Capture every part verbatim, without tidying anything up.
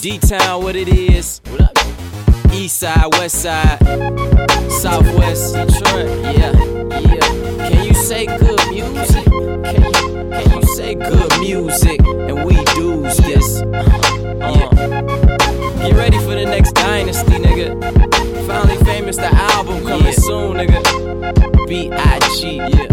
D-Town, what it is. What up? East side, west side, southwest, Detroit. Yeah, yeah. Can you say good music? Can you, can you say good music? And we do's this. Yeah. Get ready for the next dynasty, nigga. Finally Famous, the album coming yeah. soon, nigga. B I G, yeah,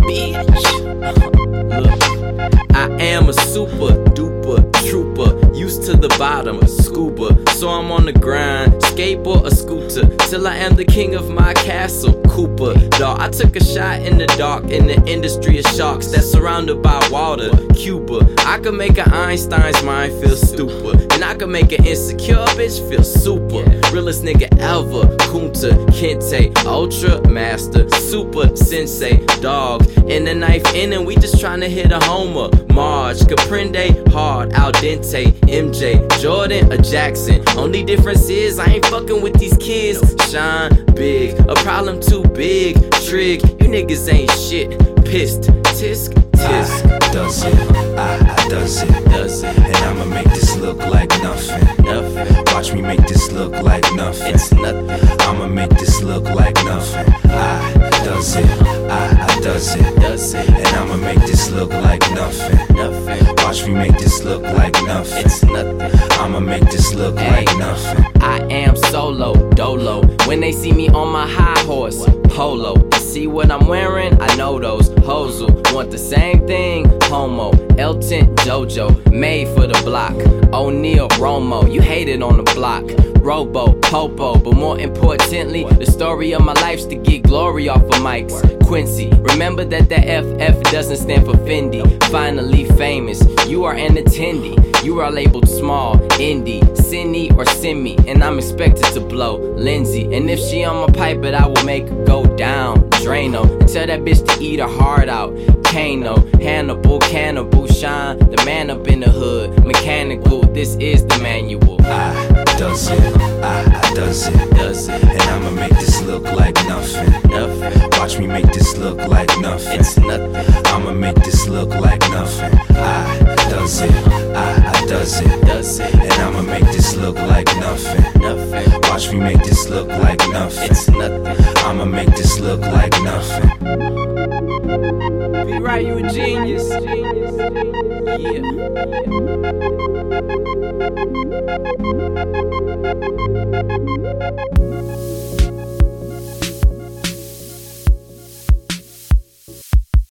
bitch. Look, I am a super duper trooper, used to the bottom, scuba. So I'm on the grind, skateboard or scooter, till I am the king of my castle, Cooper. Dawg, I took a shot in the dark in the industry of sharks that's surrounded by water, Cuba. I could make an Einstein's mind feel stupid, and I could make an insecure bitch feel super. Realest nigga ever, Kunta, Kinte, Ultra Master, Super Sensei, dog. In the knife inning, we just tryna hit a homer. Marge, Caprende, hard, al dente, M J, Jordan, or Jackson. Only difference is I ain't fucking with these kids. Shine big, a problem too big. Trig, you niggas ain't shit. Pissed, tisk, tisk. I does it, I, I does it, does it. And I'ma make this look like nothing. Nothing. Watch me make this look like nothing. It's nothing. I'ma make this look like nothing. I does it, I, I does it, does it. And I'ma make this look like nothing. Nothing. Watch me make this look like nothing. It's nothing. I'ma make this look Ay, like nothing. I am solo, dolo. When they see me on my high horse, polo. See what I'm wearing? I know those hoes will want the same thing. Homo, Elton, JoJo, made for the block. O'Neal, Romo, you hated on the block. Robo, Popo, but more importantly, the story of my life's to get glory off of mics. Quincy, remember that the F F doesn't stand for Fendi. Finally famous, you are an attendee. You are labeled small, indie, Cindy or Simi, and I'm expected to blow Lindsay. And if she on my pipe, but I will make her go down. Drano, and tell that bitch to eat her heart out. Kano, Hannibal, Cannibal, Shine, the man up in the hood. Mechanical, this is the manual. I does it, I, I does it, does it. And I'ma make this look like nothing. Nothing. Watch me make this look like nothing. It's nothing. I'ma make this look like nothing. I does it, I, I does it, does it. And I'ma make this look like nothing. Nothing. Watch me make this look like nothing. It's nothing. I'ma make this look like nothing. Be right, you a genius. Yeah.